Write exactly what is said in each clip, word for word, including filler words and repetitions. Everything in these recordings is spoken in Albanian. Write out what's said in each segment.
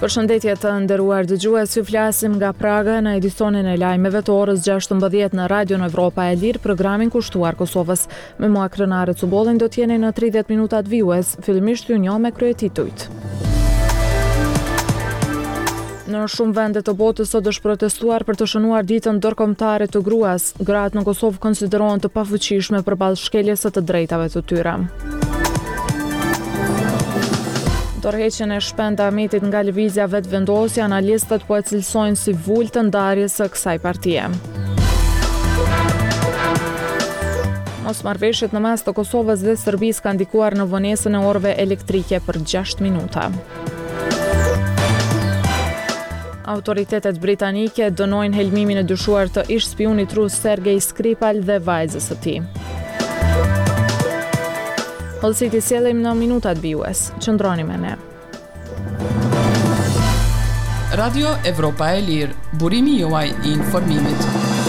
Përshëndetje të nderuar dëgjues, ju flasim nga Praga në edicionin e lajmeve të orës gjashtëmbëdhjetë në Radion Evropa e Lirë, programin kushtuar Kosovës. Me mua Krenare Cubollin do t'jeni në tridhjetë minutat vijues, fillimisht ju njoh me kryetitujt. Në shumë vende të botës sot është protestuar për të shënuar ditën ndërkombëtare të gruas. Gratë në Kosovë konsiderohen të pafuqishme përballë shkeljes së të drejtave të tyre. Tërheqjen e Shpenda Ahmetit nga lëvizja vetëvendosje, analistët po e cilësojnë si vulë të ndarjes së kësaj partie. Mosmarrëveshjet në mes të Kosovës dhe Serbisë kanë ndikuar në vonesën e orëve elektrike për gjashtë minuta. Autoritetet britanike dënojnë helmimin e dyshuar të ish spionit rus Sergej Skripal dhe vajzës së tij. Hollësit i sjellim në minutat vijues. Qëndroni me ne. Radio Evropa e Lirë, burimi juaj i informimit.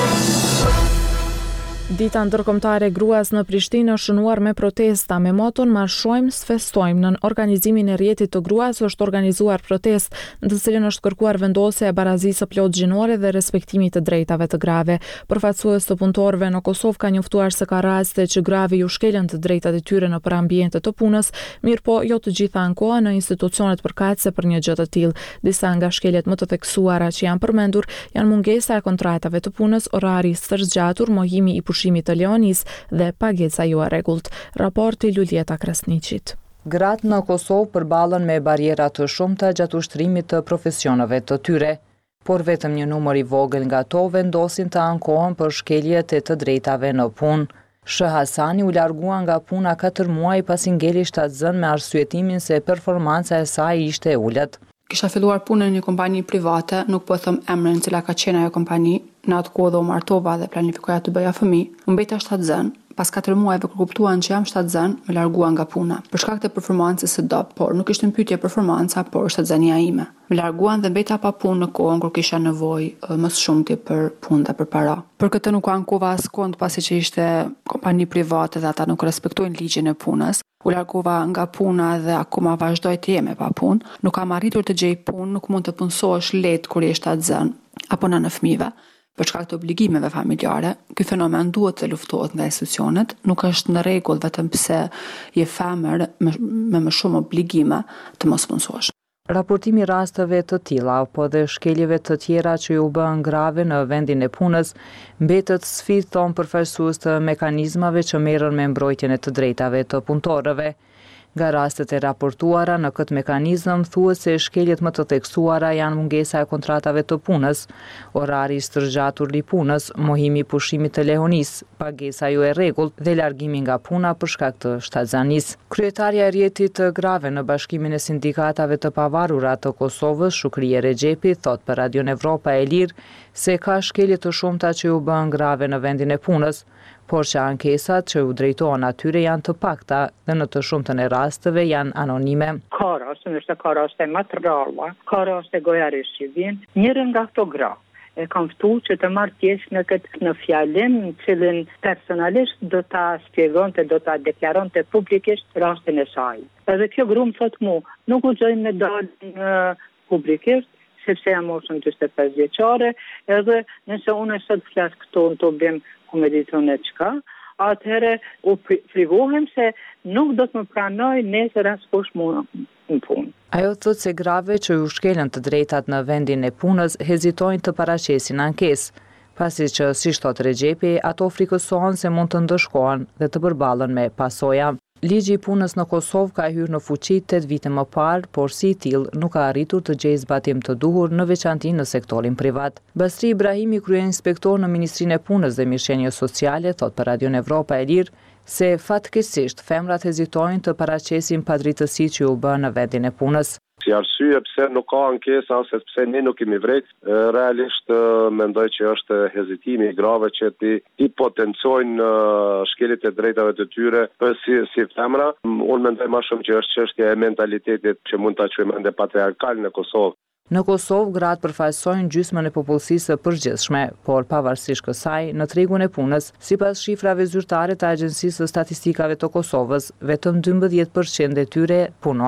Dita ndërkombëtare e gruas në Prishtinë është shënuar me protesta me moton Marshojmë, sfestojmë. Në organizimin e rjetit të gruas është organizuar protestë në të cilën është kërkuar vendosja e barazisë së plotë gjinore dhe respektimit të drejtave të grave. Përfaqësues të punëtorëve në Kosovë ka njoftuar se ka raste që grave ju shkelen të drejtat e tyre nëpër ambiente të punës, mirëpo jo të gjitha ankohen në institucionet përkatëse për një gjë të tillë. Disa nga shkeljet më të theksuara që janë përmendur janë mungesa e kontratave të punës, orari sërzgjatur, mohimi i pushimit të leonis dhe pageca jo e rregullt. Raporti Luljeta Krasniqit. Gratë në Kosovë përballen me barjera të shumta gjatë ushtrimit të profesioneve të tyre, por vetëm një numër i vogël nga to vendosin të ankohen për shkeljet e të drejtave në punë. Sh. Hasani u largua nga puna katër muaj pasi ngeli shtatzën me arsyetimin se performanca e saj ishte e ulët. Kisha filluar punën në një kompani private, nuk po them emrin cila ka qenë ajo kompani, në atë kohë u martova dhe planifikoja të bëja fëmijë. U mbeta shtatzën, pas katër muajve kur kuptuan që jam shtatzën, më larguan nga puna. Për shkak të performancës së dop, por nuk ishte pyetje performanca, por shtatzënia ime. Më larguan dhe mbeta pa punë në kohën kur kisha nevojë më së shumti për punë dhe për para. Për këtë nuk ankova askund pasi që ishte kompani private dhe ata nuk respektojnë ligjin e punës. U largova nga puna dhe akoma vazhdoj të jem pa punë. Nuk kam arritur të gjej punë, nuk mund të punësohesh lehtë kur je shtatzën apo në fëmijëve. Për shkak të obligimeve familjare, ky fenomen duhet të luftohet nga institucionet, nuk është në rregull vetëm pse je femër me, me më shumë obligime të mos punësohesh. Raportimi rasteve të tilla apo dhe shkeljeve të tjera që u bën grave në vendin e punës mbetet sfidë, thon përfaqësues të mekanizmave që merren me mbrojtjen e të drejtave të punëtorëve. Nga rastet e raportuara në këtë mekanizëm thuhet se shkeljet më të theksuara janë mungesa e kontratave të punës, orari i stërgjatur i punës, mohimi i pushimit të lehonisë, pagesa jo e rregullt dhe largimi nga puna për shkak të shtatzanisë. Kryetaria e rjetit të grave në Bashkimin e Sindikatave të Pavarura të Kosovës, Shukrie Rexhepi, thot për Radion Evropa e Lirë se ka shkelje të shumta që u bën grave në vendin e punës, por që ankesat që u drejtohen atyre janë të pakta dhe në të shumtën e rasteve janë anonime. Ka raste, nështë ka raste më të rralla, ka raste gojarisht që vjen, njërin nga këto gra e kam ftu që të marrë pjesë në këtë në fjalim, në cilin personalisht do ta shpjegonte, do ta deklaronte publikisht rastin e saj. Edhe kjo gru më thot mu, nuk u gjojnë me dalë publikisht, sepse jam moshën gjysmë e pesë vjeçare, edhe nëse unë sot flas këtu në të bëjmë komedicion e qka, atëherë u frigohem se nuk do të më pranoj nesër as kush mua në punë. Ajo thot se grave që u shkelen të drejtat në vendin e punës hezitojnë të paraqesin ankesë, pasi që, si thot Rexhepi, ato frikësohen se mund të ndëshkohen dhe të përballen me pasoja. Ligji i punës në Kosovë ka hyrë në fuqi tetë vite më parë, por si i tillë nuk ka arritur të gjejë zbatim të duhur në veçanti në sektorin privat. Basri Ibrahimi, kryeinspektor në Ministrinë e Punës dhe Mirëqenies Sociale, thot për Radion Evropa e Lirë se fatkeqësisht femrat hezitojnë të paraqesin padrejtësitë që u bën në vendin e punës. Si arsye pse nuk ka ankesa ose pse ne nuk kemi vrejt, realisht mendoj që është hezitimi i grave që ti, ti potencojnë shkeljet e drejtave të tyre si, si femra. Unë mendoj më shumë që është çështja e mentalitetit që mund ta quajmë ende patriarkal në Kosovë. Në Kosovë, gratë përfaqësojnë gjysmën e popullsisë së përgjithshme, por pavarësisht kësaj, në tregun e punës, sipas shifrave zyrtare të Agjencisë së Statistikave të Kosovës, vetëm dymbëdhjetë përqind e tyre punojnë.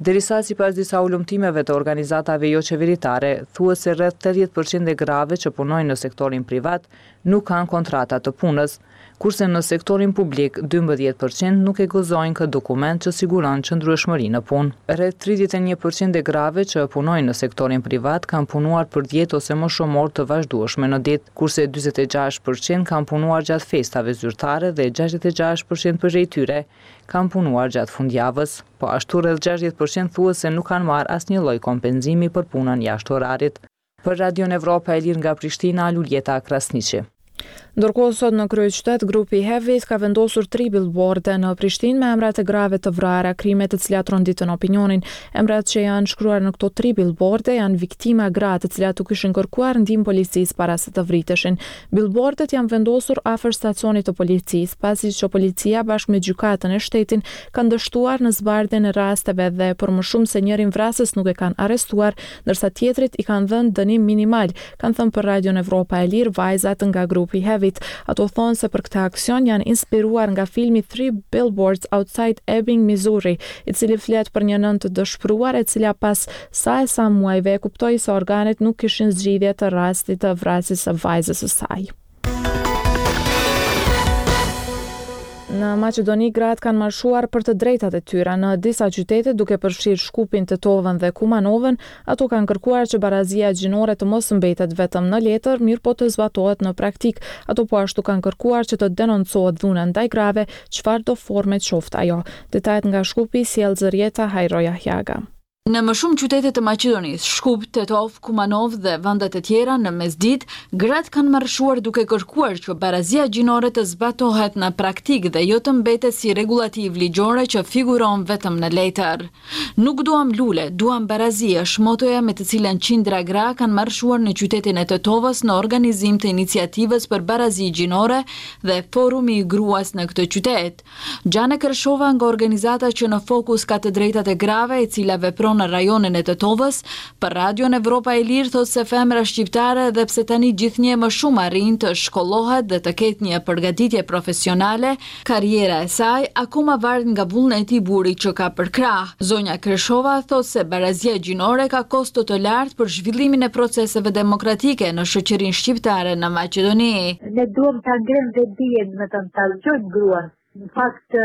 Derisa sipas disa ulumtimeve të organizatave jo qeveritare, thuhet se rreth tetëdhjetë përqind e grave që punojnë në sektorin privat nuk kanë kontrata të punës, kurse në sektorin publik dymbëdhjetë përqind nuk e gëzojnë këtë dokument që siguron qëndrueshmëri në punë. Rreth tridhjetë e një përqind e grave që punojnë në sektorin privat kanë punuar për dhjetë ose më shumë orë të vazhdueshme në ditë, kurse njëzet e gjashtë përqind kanë punuar gjatë festave zyrtare dhe gjashtëdhjetë e gjashtë përqind prej tyre kanë punuar gjatë fundjavës, po ashtu rreth gjashtëdhjetë përqind thuhet se nuk kanë marrë asnjë lloj kompenzimi për punën jashtë orarit. Për Radion Evropa e Lirë nga Prishtina, Luljeta Krasniqi. Ndërkohë sot në kryeqytet grupi Hevis ka vendosur tri billboarde në Prishtinë me emrat e grave të vrara, krime të cilat ronditën opinionin. Emrat që janë shkruar në këto tri billboarde janë viktima gra të cilat u kishin kërkuar ndihmë policisë para se të vriteshin. Billboardet janë vendosur afër stacionit të policisë, pasi që policia bashkë me gjykatën e shtetin kanë dështuar në zbardhjen e rasteve dhe për më shumë se njërin vrasës nuk e kanë arrestuar, ndërsa tjetrit i kanë dhënë dënim minimal, kanë thënë për Radion Evropa e Lirë vajzat nga grupi Hevis. Ato thonë se për këtë aksion janë inspiruar nga filmi Three Billboards Outside Ebbing, Missouri, i cili flet për një nënë të dëshpëruar e cila pas sa e sa muajve kuptoi se organet nuk kishin zgjidhje të rastit të vrasjes së vajzës së saj. Në Maqedoni, gratë kanë marshuar për të drejtat e tyre në disa qytete duke përfshirë Shkupin, Tetovën dhe Kumanovën. Ato kanë kërkuar që barazia gjinore të mos mbetet vetëm në letër, mirë po të zbatohet në praktik. Ato po ashtu kanë kërkuar që të denoncohet dhuna ndaj grave, çfarë do forme qoftë ajo. Detajet nga Shkupi sjell Zërieta Hajroja Hjaga. Në më shumë qytete të Maqedonisë, Shkup, Tetov, Kumanov dhe vendet e tjera në mesditë, gratë kanë marshuar duke kërkuar që barazia gjinore të zbatohet në praktik dhe jo të mbetet si regulativ ligjore që figuron vetëm në letër. Nuk duam lule, duam barazi, është motoja me të cilën qindra gra kanë marshuar në qytetin e Tetovës në organizim të iniciativës për barazi gjinore dhe forumi i gruas në këtë qytet. Gjane Kërshova nga organizata që në fokus ka të drejtat e grave, e cila vepron në rajonin e Tetovës, për Radion Evropa e Lirë thotë se femra shqiptare dhe pse tani gjithnjë më shumë arrin të shkollohet dhe të ketë një përgatitje profesionale, karriera e saj akoma varet nga vullneti i burrit që ka për krah. Zonja Kreshova thotë se barazia gjinore ka kosto të lartë për zhvillimin e proceseve demokratike në shoqërinë shqiptare në Maqedoni. Ne duam ta ngrem dhe dijen me të talqojmë gruan. Në fakt,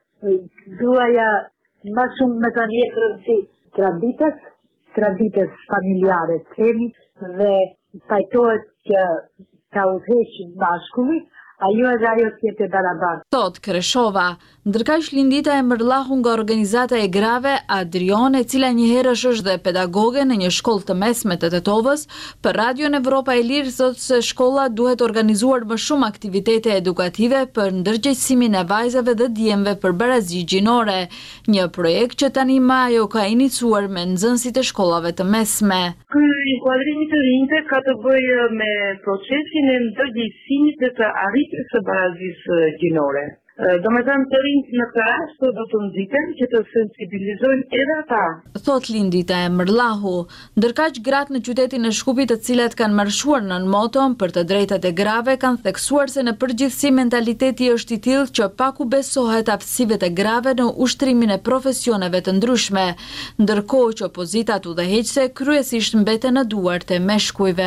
gruaja më shumë me të njëtërën si traditës, traditës familjare të themi dhe pajtohet që ka udhëheqë bashkulli, ajo edhe ajo tjetë e barabartë. Thot Kreshova, ndërkaq Lindita e Mërllahu nga organizata e grave Adrion, e cila njëherësh është dhe pedagoge në një shkollë të mesme të Tetovës, për Radion Evropa e Lirë thotë se shkolla duhet organizuar më shumë aktivitete edukative për ndërgjegjësimin e vajzave dhe djemve për barazi gjinore, një projekt që tani Majo ka iniciuar me nxënësit e shkollave të mesme. Ky inkuadrimi të rinjve ka të bëjë me procesin e ndërgjegjësimit dhe të arritjes së barazisë gjinore. Do me thënë të rinjt në këtë rast do të nxiten që të sensibilizojnë edhe ata. Thot Lindita e Mërllahu, ndërkaq gratë në qytetin e Shkupit të cilat kanë marshuar nën moton për të drejtat e grave kanë theksuar se në përgjithësi mentaliteti është i tillë që paku besohet aftësive të grave në ushtrimin e profesioneve të ndryshme, ndërkohë që opozitat udhëheqëse kryesisht mbeten në duart e meshkujve.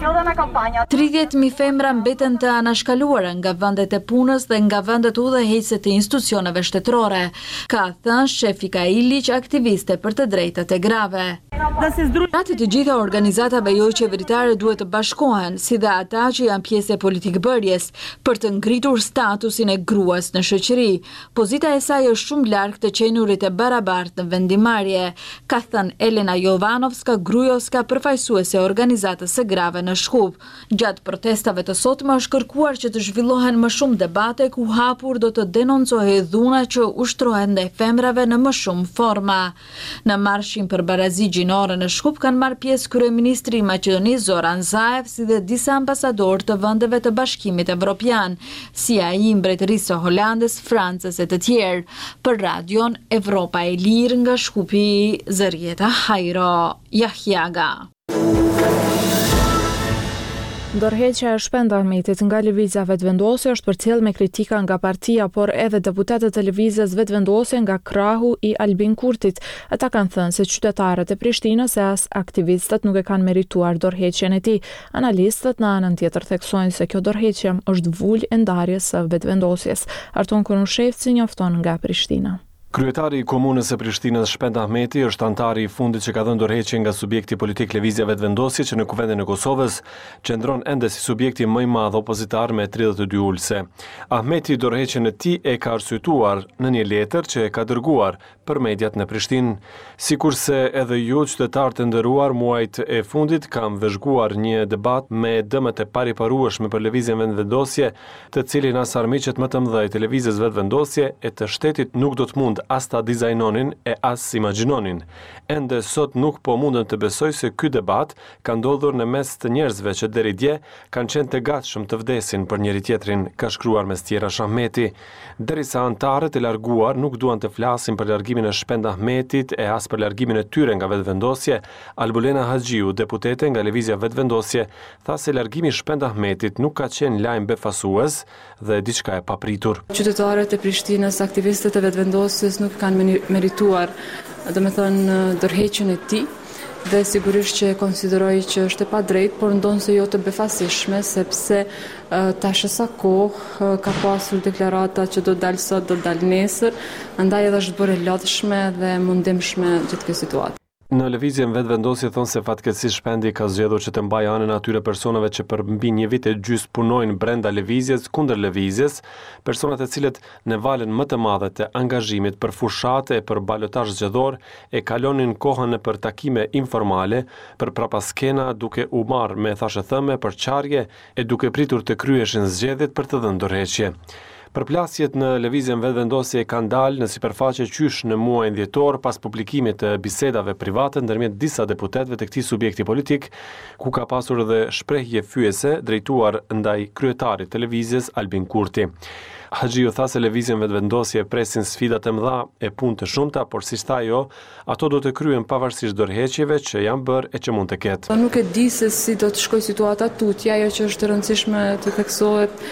tridhjetë mijë femra mbeten të anashkaluara nga vendet e punës dhe nga vendet dhe heqëse të institucioneve shtetërore, ka thënë shefi Kailiq, aktiviste për të drejtat e grave. Gratë të gjitha organizatave jo qeveritare duhet të bashkohen, si dhe ata që janë pjesë e politikbërjes, për të ngritur statusin e gruas në shoqëri. Pozita e saj është shumë larg të qenurit e barabartë në vendimarrje, ka thënë Elena Jovanovska, grujoska, përfaqësuese e organizatës së grave në Shkup. Gjatë protestave të sotme është kërkuar që të zhvillohen më shumë debate ku hapur do të denoncohet dhuna që ushtrohet ndaj femrave në më shumë forma. Në marshin për barazi gjinore në Shkup kanë marrë pjesë kryeministri i Maqedonisë Zoran Zaev, si dhe disa ambasadorë të vendeve të Bashkimit Evropian, si ai i Mbretërisë së Holandës, Francës e të tjerë. Për Radion Evropa e Lirë nga Shkupi, Zërieta Hajro Jahjaga. Ndërheqja e Shpend Ahmetit nga lëvizja vetëvendosje është përcjell me kritika nga partia, por edhe deputetët e lëvizjes vetëvendosje nga krahu i Albin Kurtit. Ata kanë thënë se qytetarët e Prishtinës e as aktivistët nuk e kanë merituar dorëheqjen e tij. Analistët në anën tjetër theksojnë se kjo dorëheqje është vulë e ndarjes së vetëvendosjes. Arton Konushevci njofton nga Prishtina. Kryetari i komunës së Prishtinës Shpend Ahmeti është antari i fundit që ka dhënë dorëheqje nga subjekti politik Lëvizja Vetëvendosje që në Kuvendin e Kosovës qëndron ende si subjekti më i madh opozitar me tridhjetë e dy ulëse. Ahmeti dorëheqjen e tij e ka arsyetuar në një letër që e ka dërguar për mediat në Prishtinë. Sikurse edhe ju qytetarë të nderuar, muajt e fundit kam vëzhguar një debat me dëmet e pariparueshme për Lëvizjen Vetëvendosje, të cilin as armiqet më të mëdhenj të Lëvizjes Vetëvendosje e të shtetit nuk do të mund as ta dizajnonin e as imagjinonin. Ende sot nuk po mundem të besoj se ky debat ka ndodhur në mes të njerëzve që deri dje kanë qenë të gatshëm të vdesin për njëri tjetrin, ka shkruar mes tjerash Ahmeti. Derisa antarët e larguar nuk duan të flasin për largimin e Shpend Ahmetit e as për largimin e tyre nga vetëvendosje, Albulena Haxhiu, deputete nga Lëvizja Vetëvendosje, tha se largimi i Shpend Ahmetit nuk ka qenë lajm befasues dhe diçka e papritur. Qytetarët e Prishtinës, aktivistët e vetëvendosjes nuk kanë merituar, do me thënë, dorëheqjen e tij dhe sigurisht që konsideroj që është e padrejtë, por ndonë se jo të befasishme, sepse tash sa kohë ka pasur deklarata që do dalë sot, do dalë nesër, andaj edhe është bërë e lodhshme dhe mundimshme gjithë kjo situatë. Në Lëvizjen Vetëvendosje thonë se fatkeqësisht Shpendi ka zgjedhur që të mbajë anën atyre personave që për mbi një vit e gjys punojnë brenda lëvizjes kundër lëvizjes, personat e cilët në valën më të madhe të angazhimit për fushate e për balotazh zgjedhor e kalonin kohën për takime informale, për prapaskena duke u marrë me thashëthëme për qarje e duke pritur të kryeshin zgjedhjet për të dhënë dorëheqje. Përplasjet në Lëvizjen Vetëvendosje kanë dalë në sipërfaqe qysh në muajin dhjetor pas publikimit të bisedave private ndërmjet disa deputetëve të këtij subjekti politik, ku ka pasur edhe shprehje fyese drejtuar ndaj kryetarit të lëvizjes Albin Kurti. Haxhiu tha se Lëvizjen Vetëvendosje presin sfida të mëdha e punë të shumta, por siç tha ajo, ato do të kryen pavarësisht dorëheqjeve që janë bërë e që mund të ketë. Nuk e di se si do të shkojë situata tutje, ajo që është e rëndësishme të theksohet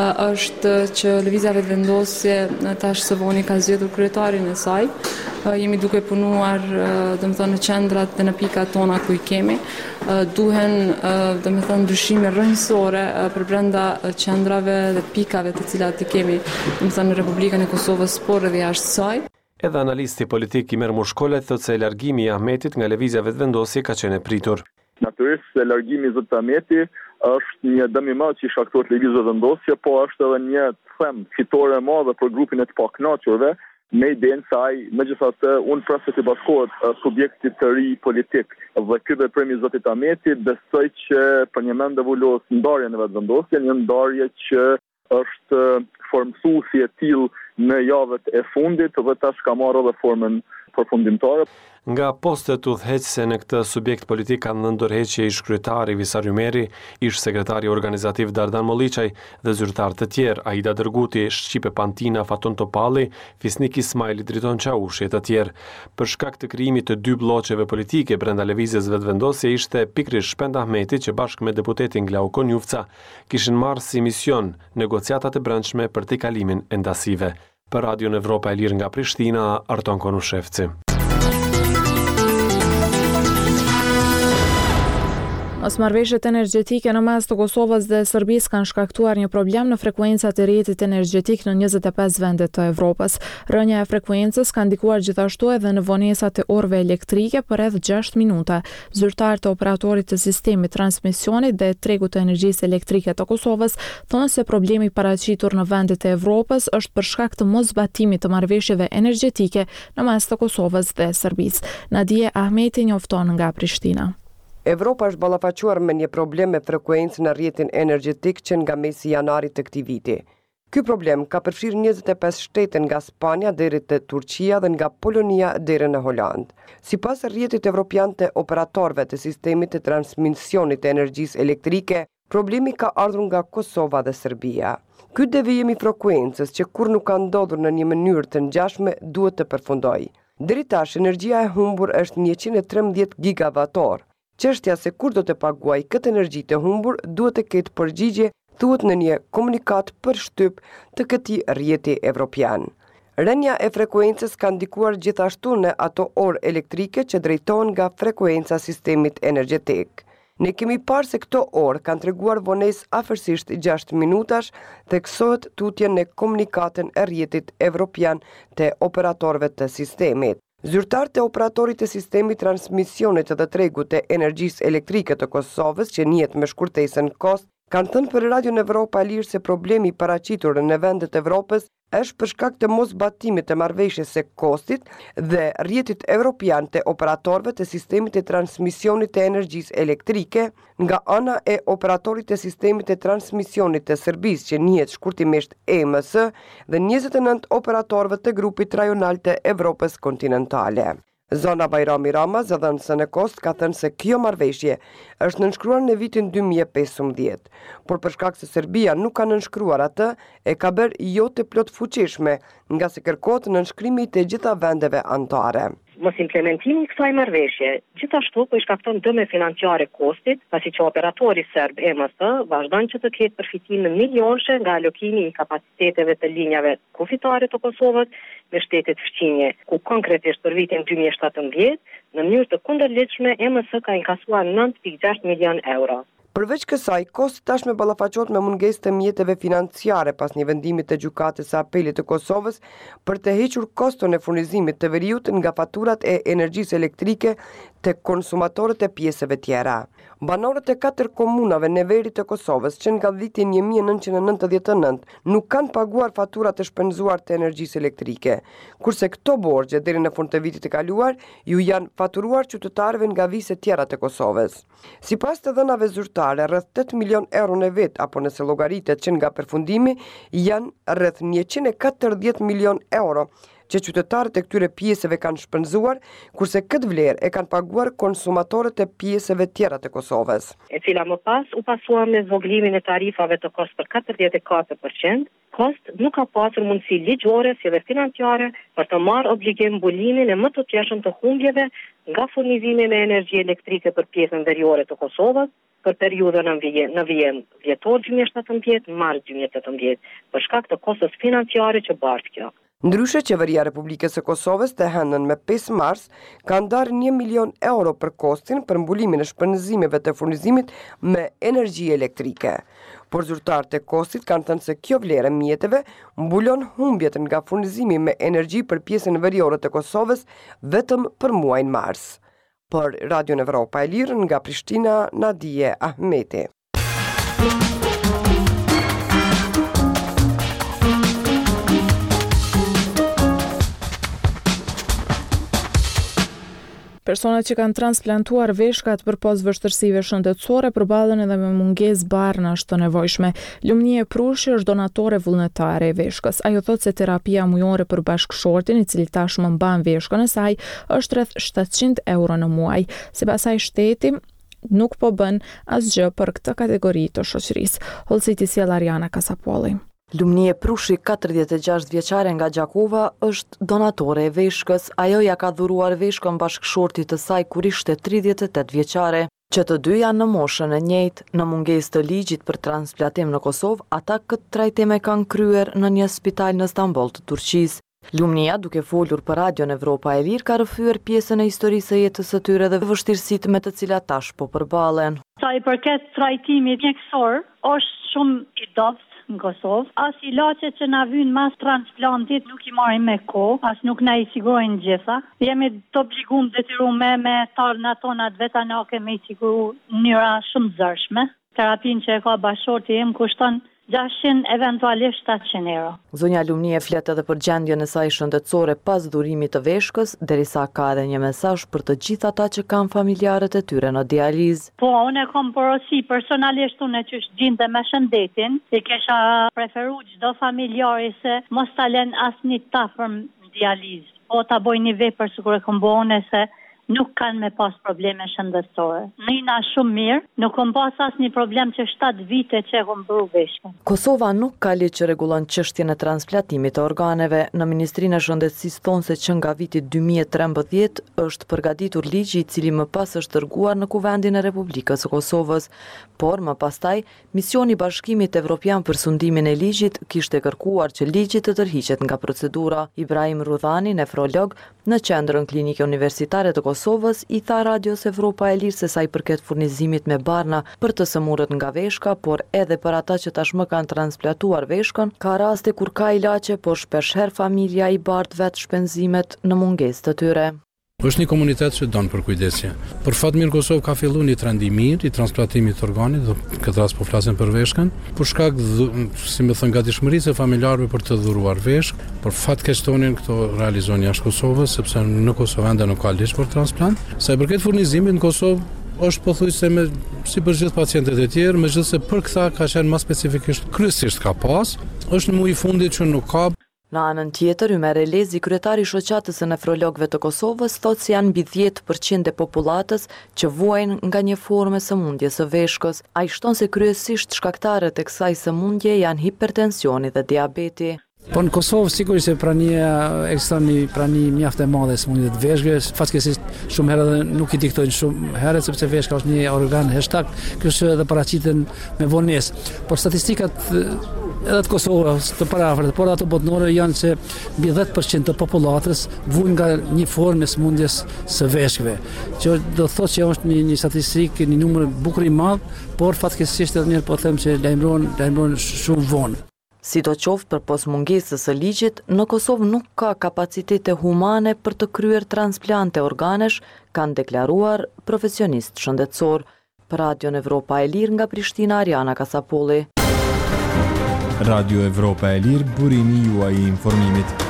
është që Lëvizja Vetëvendosje tash së voni ka zgjedhur kryetarin e saj. Jemi duke punuar, domethënë, në qendrat dhe në pikat tona ku i kemi. Duhen, domethënë, ndryshime rrënjësore për brenda qendrave dhe pikave të cilat i kemi, domethënë, në Republikën e Kosovës, por edhe jashtë saj. Edhe analisti politik Imer Mushkolaj thotë se largimi i Ahmetit nga Lëvizja Vetëvendosje ka qenë e pritur. Natyrisht se largimi i zotit Ahmeti është një dëm i madh që i shkaktohet Lëvizjes Vetëvendosje, po është edhe një them fitore e madhe për grupin e të pakënaqurve, me idenë se ai megjithatë unë prasë të bashkohet subjektit të ri politik. Dhe ky veprim i zotit Ahmeti besoj që për një mend evulos ndarjen e Vetëvendosjes, një ndarje që është formësuesi e tillë në javët e fundit dhe tash ka marrë edhe formën përfundimtare. Nga postet udhëheqëse në këtë subjekt politik kanë dhënë dorëheqje ish kryetari Visar Ymeri, ish sekretari organizativ Dardan Molliçaj dhe zyrtar të tjerë, Aida Dërguti, Shqipe Pantina, Faton Topalli, Fisnik Ismaili, Driton Çaushi e të tjerë. Për shkak të krijimit të dy bloqeve politike brenda Lëvizjes Vetëvendosje ishte pikërisht Shpend Ahmeti që bashkë me deputetin Glaukon Jufca kishin marrë si mision negociatat e brendshme për tejkalimin e ndasive. Për Radion Evropa e Lirë nga Prishtina, Arton Konushevci. Mosmarrëveshjet energjetike në mes të Kosovës dhe Serbisë kanë shkaktuar një problem në frekuencat e rrjetit energjetik në njëzet e pesë vende të Evropës. Rënja e frekuencës ka ndikuar gjithashtu edhe në vonesat e orëve elektrike për rreth gjashtë minuta. Zyrtarët e operatorit të sistemit transmisionit dhe tregut të energjisë elektrike të Kosovës thonë se problemi paraqitur në vendet e Evropës është për shkak të mosbatimit të marrëveshjeve energjetike në mes të Kosovës dhe Serbisë. Nadia Ahmeti njofton nga Prishtina. Evropa është ballafaquar me një problem me frekuencë në rrjetin energjetik që nga mesi janarit të këtij viti. Ky problem ka përfshirë njëzet e pesë shtete nga Spanja deri te Turqia dhe nga Polonia deri në Holand. Sipas rrjetit evropian të operatorëve të sistemit të transmisionit të energjisë elektrike, problemi ka ardhur nga Kosova dhe Serbia. Ky devijim i frekuencës që kur nuk ka ndodhur në një mënyrë të ngjashme duhet të përfundojë. Deri tash energjia e humbur është njëqind e trembëdhjetë gigavator. Çështja se kur do të paguaj këtë energji të humbur duhet të ketë përgjigje, thuhet në një komunikat për shtyp të këtij rrjeti evropian. Rënja e frekuencës ka ndikuar gjithashtu në ato orë elektrike që drejtohen nga frekuenca sistemit energjetik. Ne kemi parë se këto orë kanë treguar vonesë afërsisht gjashtë minutash, theksohet tutje në komunikatën e rrjetit evropian të operatorëve të sistemit. Zyrtarët e operatorit të sistemit transmisionit dhe tregut të energjisë elektrike të Kosovës, që njihet me shkurtesën KOST, kanë thënë për Radio Evropa e Lirë se problemi paraqitur në vendet e Evropës është për shkak të mosbatimit të marrëveshjes së kostit dhe rrjetit evropian të operatorëve të sistemit të transmisionit të energjisë elektrike nga ana e operatorit të sistemit të transmisionit të Serbisë, që njihet shkurtimisht E M S, dhe njëzet e nëntë operatorëve të grupit rajonal të Evropës kontinentale. Zona Bajrami Rama, zëdhënëse në Kost, ka thënë se kjo marrëveshje është nënshkruar në vitin dy mijë e pesëmbëdhjetë, por për shkak se Serbia nuk ka nënshkruar atë, e ka bërë jo të plot fuqishme, nga se kërkohet nënshkrimi të gjitha vendeve anëtare. Mos implementimi i kësaj marrëveshje gjithashtu po i shkakton dëme financiare Kostit, pasi që operatori serb E M S vazhdon që të ketë përfitime milionëshe nga alokimi i kapaciteteve të linjave kufitare të Kosovës me shtetet fqinje, ku konkretisht për vitin dy mijë e shtatëmbëdhjetë në mënyrë të kundërligjshme E M S ka inkasuar nëntë pikë gjashtë milion euro. Përveç kësaj, Kost tashme ballafaqohet me mungesë të mjeteve financiare pas një vendimi të Gjykatës së Apelit të Kosovës për të hequr koston e furnizimit të veriut nga faturat e energjisë elektrike të konsumatorët e pjesëve tjera. Banorët e katër komunave në veri të Kosovës që nga vitin një mijë e nëntëqind e nëntëdhjetë e nëntë nuk kanë paguar faturat e shpenzuar të energjisë elektrike, kurse këto borxhe deri në fund të vitit të kaluar ju janë faturuar qytetarëve nga viset tjera të Kosovës. Sipas të dhënave zyrtare, rreth tetë milion euro në vit, apo nëse llogaritet që nga përfundimi, janë rreth njëqind e katërdhjetë milion euro që qytetarët e këtyre pjesëve kanë shpenzuar, kurse këtë vlerë e kanë paguar konsumatorët e pjesëve tjera të Kosovës. E cila më pas u pasua me zvoglimin e tarifave të Kost për katërdhjetë e katër përqind, Kost nuk ka pasur mundësi ligjore si dhe financiare për të marrë obligim mbulimin e më të tjeshëm të humbjeve nga furnizimi me energji elektrike për pjesën veriore të Kosovës për periudhën në vijim dhjetor dy mijë e shtatëmbëdhjetë, mars dy mijë e tetëmbëdhjetë, për shkak të kostës financiare që bartë kjo. Ndryshe, qeveria e Republikës së Kosovës të hënën me pesë mars ka ndarë një milion euro për kostin për mbulimin e shpenzimeve të furnizimit me energji elektrike. Por zyrtarët e Kostit kanë thënë se kjo vlerë mjeteve mbulon humbjet nga furnizimi me energji për pjesën veriore të Kosovës vetëm për muajin mars. Për Radio Evropa e Lirë nga Prishtina, Nadije Ahmeti. Personat që kanë transplantuar veshkat për pas vështërsive shëndetësore përballen edhe me mungesë barnash të nevojshme. Lumnie Prushi është donatore vullnetare e veshkës. Ajo thotë se terapia mujore për bashkëshortin, i cili tashmë mban veshkën e saj, është rreth shtatëqind euro në muaj. Sipas asaj, shteti nuk po bën asgjë për këtë kategori të shoqërisë. Hollësiti sjell Ariana Kasapolli. Lumnie Prushi, katërdhjetë e gjashtë vjeçare nga Gjakova, është donatore e veshkës. Ajo ja ka dhuruar veshkën bashkëshortit të saj kur ishte tridhjetë e tetë vjeçare. Që të dy janë në moshën e njëjtë. Në mungesë të ligjit për transplantim në Kosovë, ata këtë trajtim e kanë kryer në një spital në Stamboll të Turqisë. Lumnia, duke folur për Radio Evropa e Lirë, ka rrëfyer pjesën e historisë së jetës së tyre dhe vështirësitë me të cilat tash po përballen. Sa i përket trajtimit mjekësor, është shumë i dobët në Kosovë. As ilaçet që na vijnë mas transplantit nuk i marrim me kohë, as nuk na i sigurojnë gjitha. Jemi të obliguar detyruar me tarnat tona vetanake me i siguru në mënyra shumë zërshme. Terapinë që e ka bashkëshorti im kushton gjashtëqind, eventualisht shtatëqind euro. Zonja Lumnie flet edhe për gjendjen e saj shëndetësore pas dhurimit të veshkës, derisa ka edhe një mesazh për të gjithë ata që kanë familjarët e tyre në dializë. Po, unë e kam porosi personalisht unë që gjinte me shëndetin, i kesha preferu çdo familjari se mos ta lën asnjë ta për dializë. Po ta boj një vepër sikur e kam bëunë se nuk kanë me pas probleme shëndetësore. Në jena shumë mirë, nuk kom pas asnjë problem që shtatë vite që e kom bëru veshkën. Kosova nuk ka ligj që rregullon çështjen e transplantimit të organeve. Në Ministrinë e Shëndetësisë thonë se që nga viti dy mijë e trembëdhjetë është përgatitur ligji i cili më pas është dërguar në Kuvendin e Republikës së Kosovës, por më pastaj misioni i Bashkimit Evropian për sundimin e ligjit kishte kërkuar që ligji të tërhiqet nga procedura. Ibrahim Rudhani, nefrolog në Qendrën Klinike Universitare të Kosovës, i tha Radios Evropa e Lirë se sa i përket furnizimit me barna për të sëmurët nga veshka, por edhe për ata që tashmë kanë transplantuar veshkën, ka raste kur ka ilaçe, por shpeshherë familja i bart vetë shpenzimet në mungesë të tyre. Është një komunitet që donë për kujdesje. Për fat mirë Kosovë ka filluar një trend i mirë i transplantimit të organit, dhe këtë rast po flasim për veshkën, për shkak, si më thënë, gatishmërisë e familjarëve për të dhuruar veshkë, por fat keq tonin këto realizohen jashtë Kosovës, sepse në Kosovë ende nuk ka ligj për transplant. Sa i përket furnizimit në Kosovë është pothuajse me si për gjithë pacientët e tjerë, megjithëse për këta ka qenë më specifikisht kryesisht ka pas, është në muaj i fundit që nuk ka. Në anën tjetër, Ymer Elezi, kryetari i shoqatës së nefrologëve të Kosovës, thotë se janë mbi dhjetë përqind e popullatës që vuajnë nga një formë sëmundje së veshkës. Ai shton se kryesisht shkaktarët e kësaj sëmundje janë hipertensioni dhe diabeti. Po në Kosovë sigurisht se prania ekziston një prani mjaft e madhe e sëmundjeve të veshkës, fatkeqësisht shumë herë nuk i diktojnë shumë herë sepse veshka është një organ heshtag, kështu edhe paraqiten me vonesë. Por statistikat edhe të Kosovës të parafërta, por ato botërore janë se mbi dhjetë përqind të popullatës vujnë nga një formë e sëmundjes së veshkëve, që do të thotë që është një, një statistikë, një numër bukur i madh, por fatkeqësisht edhe një po them që lajmëron lajmëron shumë vonë. Sidoqoftë përpos mungesës së ligjit, në Kosovë nuk ka kapacitete humane për të kryer transplante organesh, kanë deklaruar profesionistë shëndetësor. Për Radion Evropa e Lirë nga Prishtina, Ariana Kasapolli. Radio Evropa e Lirë, burimi juaj i informimit.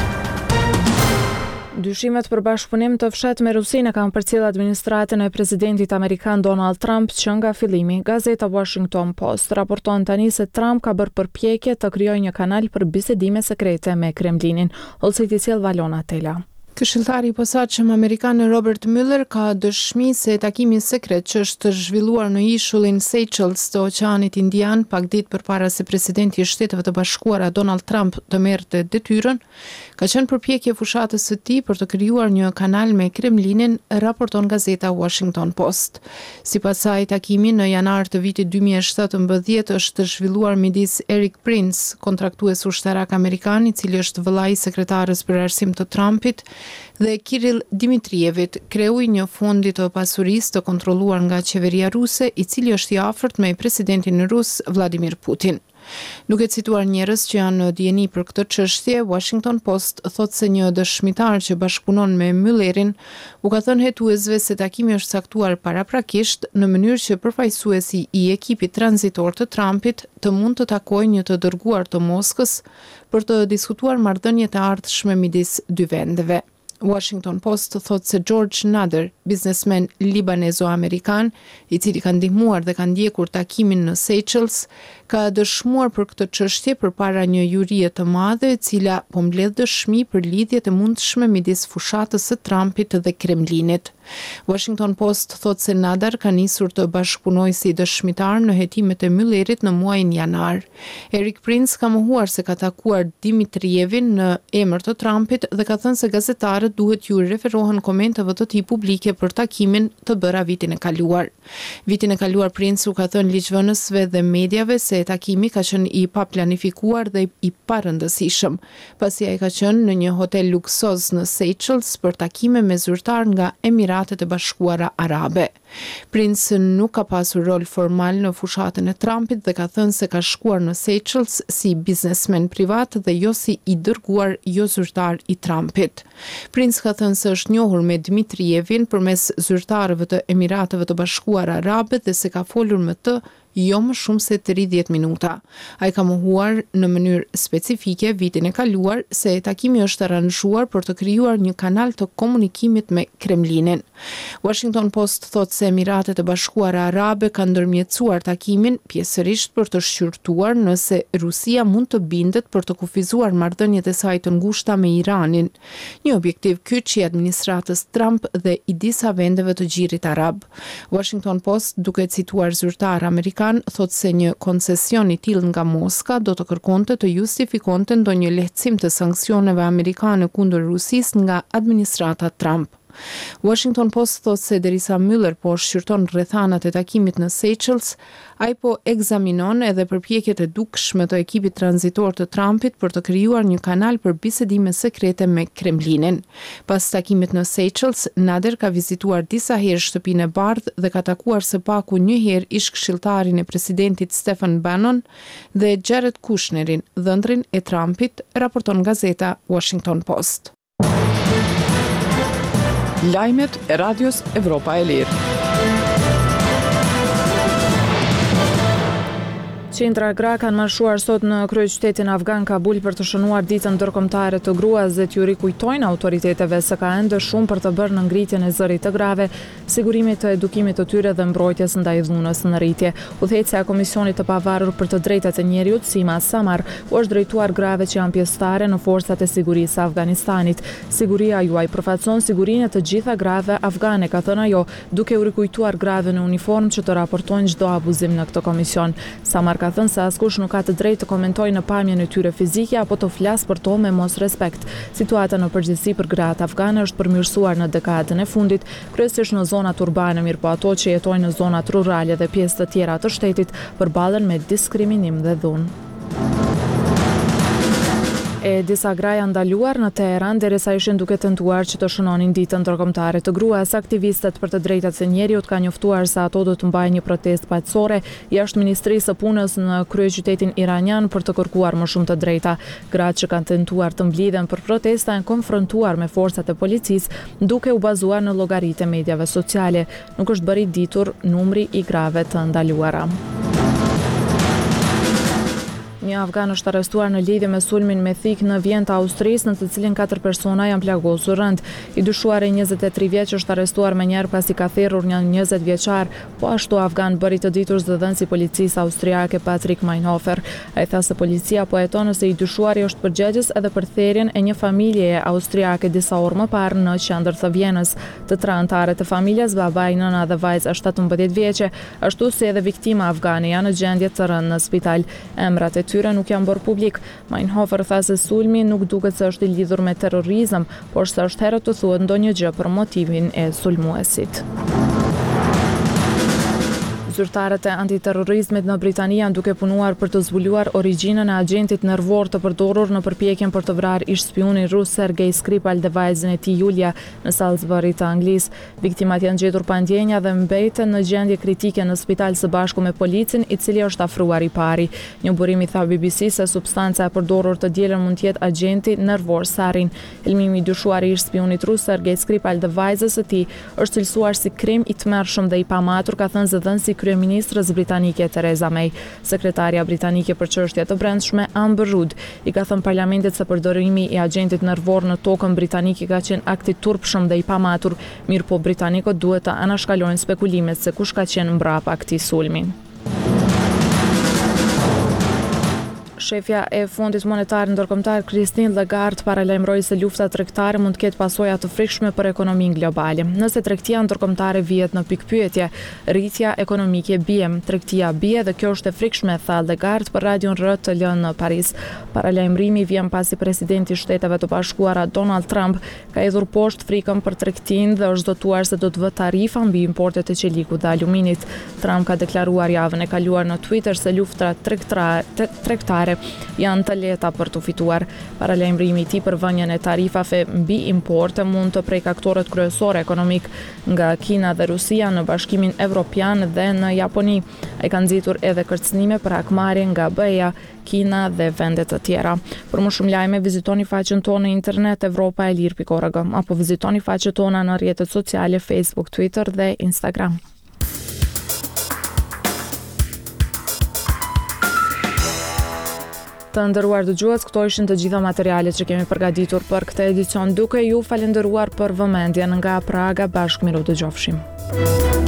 Dyshimet për bashkëpunim të fshehtë me Rusinë kanë përcjell administratën e presidentit amerikan Donald Trump që nga fillimi. Gazeta Washington Post raporton tani se Trump ka bërë përpjekje të krijojë një kanal për bisedime sekrete me Kremlinin. Olsi Tisjell Valona Tela. Këshilltari i posaçëm amerikan Robert Mueller ka dëshmi se takimi sekret që është zhvilluar në ishullin Seychelles të Oqeanit Indian pak ditë përpara se presidenti i Shteteve të Bashkuara Donald Trump të merrte detyrën, ka qenë përpjekje fushatës së tij për të krijuar një kanal me Kremlinin, raporton gazeta Washington Post. Sipas saj, takimi në janar të vitit dy mijë e shtatëmbëdhjetë është zhvilluar midis Erik Prince, kontraktues ushtarak amerikan, i cili është vëllai i sekretarës për arsim të Trumpit, dhe Kirill Dimitrievit, kreu i një fondi të pasurisë të kontrolluar nga qeveria ruse, i cili është i afërt me presidentin rus Vladimir Putin. Duke cituar njerëz që janë në dijeni për këtë çështje, Washington Post thotë se një dëshmitar që bashkëpunon me Müllerin u ka thënë hetuesve se takimi është caktuar paraprakisht në mënyrë që përfaqësuesi i ekipit tranzitor të Trumpit të mund të takojë një të dërguar të Moskës për të diskutuar marrëdhëniet e ardhshme midis dy vendeve. Washington Post thotë se George Nader, biznesmen libanezo-amerikan, i cili ka ndihmuar dhe ka ndjekur takimin në Seychelles, ka dëshmuar për këtë çështje përpara një jurie të madhe, e cila po mbledh dëshmi për lidhjet e mundshme midis fushatës së Trumpit dhe Kremlinit. Washington Post thotë se Nader ka nisur të bashkëpunojë si dëshmitar në hetimet e Müllerit në muajin janar. Erik Prince ka mohuar se ka takuar Dimitrievin në emër të Trumpit dhe ka thënë se gazetarët duhet ju referohen komenteve të tij publike për takimin të bëra vitin e kaluar. Vitin e kaluar Prince u ka thënë ligjvënësve dhe mediave se takimi ka qenë i paplanifikuar dhe i parëndësishëm, pasi ai ka qenë në një hotel luksoz në Seychelles për takime me zyrtar nga Emiratet e Bashkuara Arabe. Prince nuk ka pasur rol formal në fushatën e Trumpit dhe ka thënë se ka shkuar në Seychelles si biznesmen privat dhe jo si i dërguar jo zyrtar i Trumpit. Prince ka thënë se është njohur me Dmitrievin përmes zyrtarëve të Emirateve të Bashkuara Arabe dhe se ka folur me të jo më shumë se tridhjetë minuta. Ai ka mohuar në mënyrë specifike vitin e kaluar se takimi është aranjuar për të krijuar një kanal të komunikimit me Kremlinin. Washington Post thot se Emiratet e Bashkuara Arabe kanë ndërmjetësuar takimin pjesërisht për të shqyrtuar nëse Rusia mund të bindet për të kufizuar marrëdhëniet e saj të ngushta me Iranin. Një objektiv ky që i administratës Trump dhe i disa vendeve të gjirit arab. Washington Post, duke cituar zyrtar amerikan, thot se një koncesion i tillë nga Moska do të kërkonte të justifikonte ndonjë lehtësim të sanksioneve amerikane kundër Rusisë nga administrata Trump. Washington Post thot se derisa Mueller po shqyrton rrethanat e takimit në Seychelles, ai po ekzaminon edhe përpjekjet e dukshme të ekipit tranzitor të Trumpit për të krijuar një kanal për bisedime sekrete me Kremlinin. Pas takimit në Seychelles, Nader ka vizituar disa herë shtëpinë e bardhë dhe ka takuar së paku një herë ish-këshilltarin e presidentit Stephen Bannon dhe Jared Kushnerin, dhëndrin e Trumpit, raporton gazeta Washington Post. Lajmet e Radios Evropa e Lirë. Qindra gra kanë marshuar sot në kryeqytetin afgan Kabul për të shënuar ditën ndërkombëtare të gruas dhe t'ju rikujtojnë autoriteteve se ka ende shumë për të bërë në ngritjen e zërit të grave, sigurimit të edukimit të tyre dhe mbrojtjes ndaj dhunës në rritje. Udhëheqësja e Komisionit të Pavarur për të Drejtat e Njeriut, Sima Samar, u është drejtuar grave që janë pjesëtare në forcat e sigurisë së Afganistanit. Siguria juaj përfaqëson sigurinë e të gjitha grave afgane, ka thënë ajo, duke u rikujtuar grave në uniformë që të raportojnë çdo abuzim në këtë komision. Samar ka thënë se askush nuk ka të drejtë të komentojë në pamjen e tyre fizike apo të flasë për to me mos respekt. Situata në përgjithësi për gratë afgane është përmirësuar në dekadën e fundit, kryesisht në zonat urbane, mirë po ato që jetojnë në zonat rurale dhe pjesë të tjera të shtetit përballen me diskriminim dhe dhunë. E disa gra janë ndaluar në Teheran derisa ishin duke tentuar që të shënonin ditën ndërkombëtare të gruas. Aktivistët për të drejtat e njeriut kanë njoftuar se ato do të mbajnë një protestë paqësore jashtë Ministrisë së Punës në kryeqytetin iranian për të kërkuar më shumë të drejta. Gratë që kanë tentuar të mblidhen për protesta janë konfrontuar me forcat e policisë duke u bazuar në llogaritë e mediave sociale. Nuk është bërë i ditur numri i grave të ndaluara. Një afgan është arrestuar në lidhje me sulmin me thik në Vjen të Austrisë, në të cilin katër persona janë plagosur rënd. I dyshuari njëzet e tre vjeç është arrestuar menjëherë pasi ka therrur një njëzet vjeçar, po ashtu afgan bëri të ditur zëdhënësi policisë austriake Patrick Meinhofer. Ai tha se policia po heton se i dyshuari është përgjegjës edhe për therrjen e një familjeje austriake disa orë më parë në qendër të Vjenës. Të tre anëtarët e familjes, babai, nëna dhe vajza shtatëmbëdhjetë vjeçe, ashtu si edhe viktima afgane janë në gjendje të rëndë në spital. Emrat e tyre nuk janë bërë publik. Meinhofer tha se sulmi nuk duket se është i lidhur me terrorizëm, por se është herët të thuhet ndonjë gjë për motivin e sulmuesit. Zyrtarët e antiterrorizmit në Britani janë duke punuar për të zbuluar origjinën e agentit nervor të përdorur në përpjekjen për të vrarë ish-spionin rus Sergej Skripal dhe vajzën e tij Julia në Salisbury të Anglisë. Viktimat janë gjetur pa ndjenja dhe mbeten në gjendje kritike në spital së bashku me policin, i cili është afruar i pari. Një burim i tha B B C se substanca e përdorur të dielën mund të jetë agenti nervor sarin. Helmimi i dyshuar i ish-spionit rus Sergej Skripal dhe vajzës së tij është cilësuar si krim i tmerrshëm dhe i pamatur, ka thënë zëdhënësi kryeministrës britanike Theresa May. Sekretarja britanike për çështje të brendshme Amber Rudd i ka thënë parlamentit se përdorimi i agentit nervor në tokën britanike ka qenë akt i turpshëm dhe i pamatur, mirë po britanikët duhet të anashkalojnë spekulimet se kush ka qenë mbrapa këtij sulmi. Shefja e Fondit Monetar Ndërkombëtar Christine Lagarde paralajmëroi se lufta tregtare mund të ketë pasoja të frikshme për ekonominë globale. Nëse tregtia ndërkombëtare vihet në pikpyetje, rritja ekonomike bie, tregtia bie dhe kjo është e frikshme, tha Lagarde për radion R T L në Paris. Paralajmërimi vjen pasi presidenti i Shteteve të Bashkuara Donald Trump ka hedhur poshtë frikën për tregtinë dhe është zotuar se do të vë tarifa mbi importet e qelikut dhe aluminit. Trump ka deklaruar javën e kaluar në Twitter se lufta tregtare janë të lehta për të fituar. Paralajmërimi i tij për vënien e tarifave mbi importe mund të prejë aktorët kryesorë ekonomik nga Kina dhe Rusia në Bashkimin Evropian dhe në Japoni. Ai ka nxitur edhe kërcënime për hakmarrje nga B E-ja, Kina dhe vende të tjera. Për më shumë lajme vizitoni faqen tonë në internet evropa e lir pikë org apo vizitoni faqet tona në rrjetet sociale Facebook, Twitter dhe Instagram. Të nderuar dëgjues, këto ishin të gjitha materialet që kemi përgatitur për këtë edicion, duke ju falendëruar për vëmendjen nga Praga. Bashkë miru dëgjofshim.